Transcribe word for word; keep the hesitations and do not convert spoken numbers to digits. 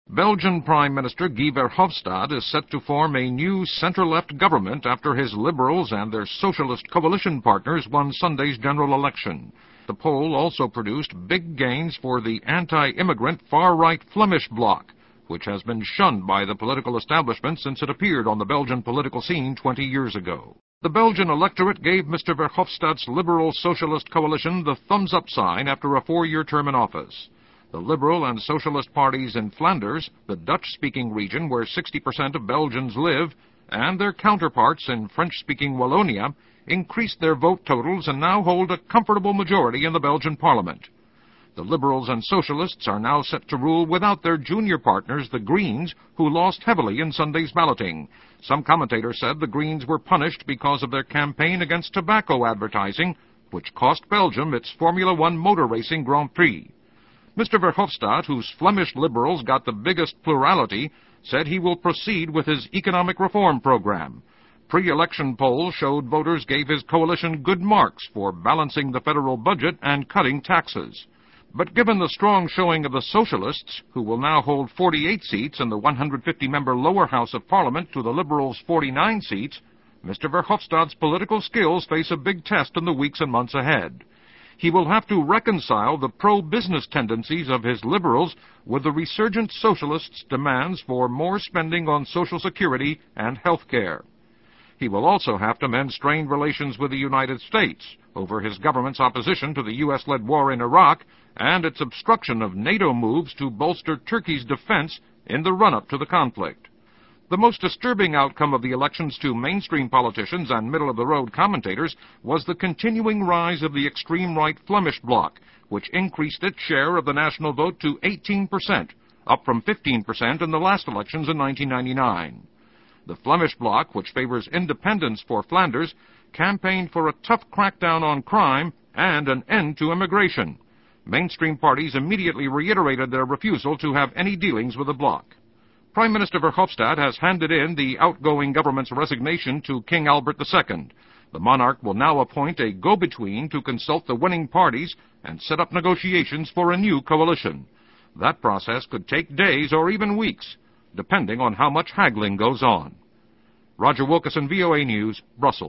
Belgian Prime Minister Guy Verhofstadt is set to form a new centre-left government after his Liberals and their socialist coalition partners won Sunday's general election. The poll also produced big gains for the anti-immigrant far-right Flemish bloc, which has been shunned by the political establishment since it appeared on the Belgian political scene twenty years ago. The Belgian electorate gave Mister Verhofstadt's Liberal-Socialist coalition the thumbs-up sign after a four-year term in office. The Liberal and Socialist parties in Flanders, the Dutch-speaking region where sixty percent of Belgians live, and their counterparts in French-speaking Wallonia, increased their vote totals and now hold a comfortable majority in the Belgian Parliament. The Liberals and Socialists are now set to rule without their junior partners, the Greens, who lost heavily in Sunday's balloting. Some commentators said the Greens were punished because of their campaign against tobacco advertising, which cost Belgium its Formula One motor racing Grand Prix. Mister Verhofstadt, whose Flemish Liberals got the biggest plurality, said he will proceed with his economic reform program. Pre-election polls showed voters gave his coalition good marks for balancing the federal budget and cutting taxes. But given the strong showing of the Socialists, who will now hold forty-eight seats in the one hundred fifty member lower house of Parliament to the Liberals' forty-nine seats, Mister Verhofstadt's political skills face a big test in the weeks and months ahead. He will have to reconcile the pro-business tendencies of his Liberals with the resurgent Socialists' demands for more spending on Social Security and health care. He will also have to mend strained relations with the United States over his government's opposition to the U S-led war in Iraq and its obstruction of NATO moves to bolster Turkey's defense in the run-up to the conflict. The most disturbing outcome of the elections to mainstream politicians and middle-of-the-road commentators was the continuing rise of the extreme-right Flemish bloc, which increased its share of the national vote to eighteen percent, up from fifteen percent in the last elections in nineteen ninety-nine. The Flemish bloc, which favors independence for Flanders, campaigned for a tough crackdown on crime and an end to immigration. Mainstream parties immediately reiterated their refusal to have any dealings with the bloc. Prime Minister Verhofstadt has handed in the outgoing government's resignation to King Albert the Second. The monarch will now appoint a go-between to consult the winning parties and set up negotiations for a new coalition. That process could take days or even weeks, depending on how much haggling goes on. Roger Wilkerson, V O A News, Brussels.